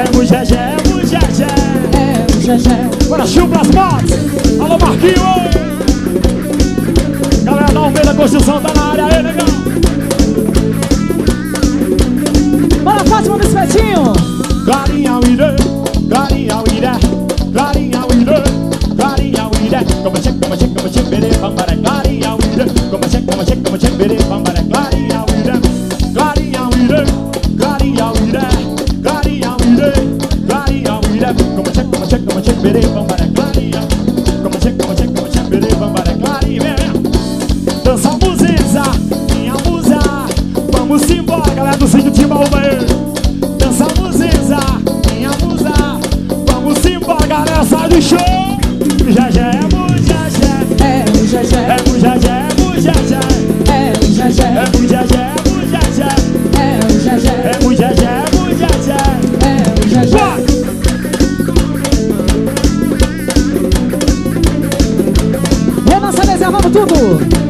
Mujajé, Mujajé. É Mujajé. Bora, chupa as motos. Alô, Marquinho. Galera da Almeida Construção tá na área aí, legal. Bora, Fátima do Espetinho. Clarinha, uirê, clarinha, uiré, clarinha, uirê, clarinha, uiré. Como che, bere, bambara, clarinha, uirê. Como che, bere, bambara, clarinha, uiré. Clarinha, uirê, clarinha, uiré, clarinha, uirê, clarinha, uiré. Como che, bere, bambara, clarinha. Como che, bere, bambara, clarinha. Dança muziza, minha musa. Vamos embora, galera do sítio Timbaúba aí. Dança muziza, minha musa. Vamos embora, galera, sai do show. Mujajé, Mujajé. É Mujajé. É Mujajé, Mujajé. É Mujajé. É Mujajé, Mujajé. É Mujajé. É Mujajé, Mujajé. É Mujajé. Renan Salazar, vamos tudo.